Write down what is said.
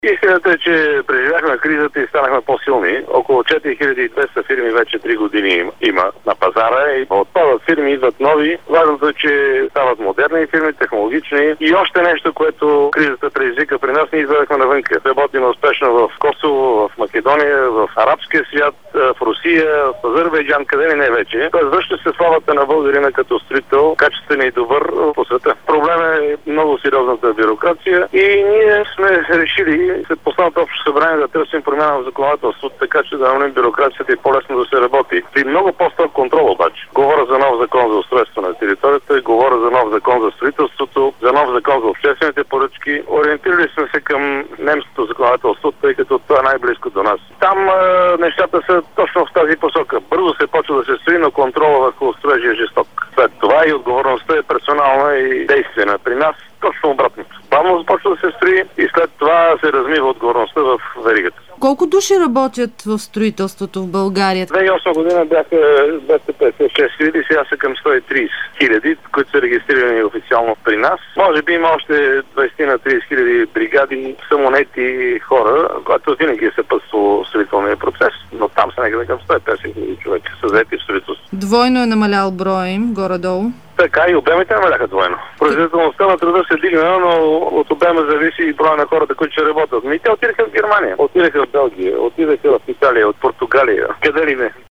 Истината е, че преживяхме кризата и станахме по-силни. Около 4200 фирми вече 3 години има на пазара и отпадат фирми, идват нови. Важното е, че стават модерни фирми, технологични и още нещо, което кризата предизвика при нас, ние извадахме навънка. Работим успешно в Косово, в Македония, в арабския свят, в Русия, в Азербайджан, къде ли не вече. Тоест връща се славата на българина като строител, качествен и добър по света. Проблемът е много сериозната бюрокрация и ние сме решили след последното общо събрание да търсим промяна в законодателството, така че да намалим бюрокрацията и по-лесно да се работи. При много по-строг контрол обаче. Говоря за нов закон за устройство на територията, говоря за нов закон за строителството, за нов закон за обществените поръчки. Ориентирали сме се към немското законодателство, тъй като това е най-близко до нас. Там нещата са точно в тази посока. Бързо се почва да се строи, но контрола върху строежа е жесток. След това и отговорността е персонална и действена. При нас точно обратното. Бавно започва да се строи и след това се размива отговорността в веригата. Колко души работят в строителството в България? 2008 година бяха 256 хиляди, сега са към 130 хиляди, които са регистрирани официално при нас. Може би има още 20 на 30 хиляди бригади, самонети хора, които винаги е съпътствало строителния процес, но там са някъде към 150 хиляди човека са заети в строителство. Двойно е намалял броя им, горе-долу. Така и обемите намаляха двойно. Производителността на труда се дигна, но от обема зависи и броя на хората, които ще работят. И те отидаха в Германия, отидаха в Белгия, отидаха в Италия, от Португалия, къде ли не.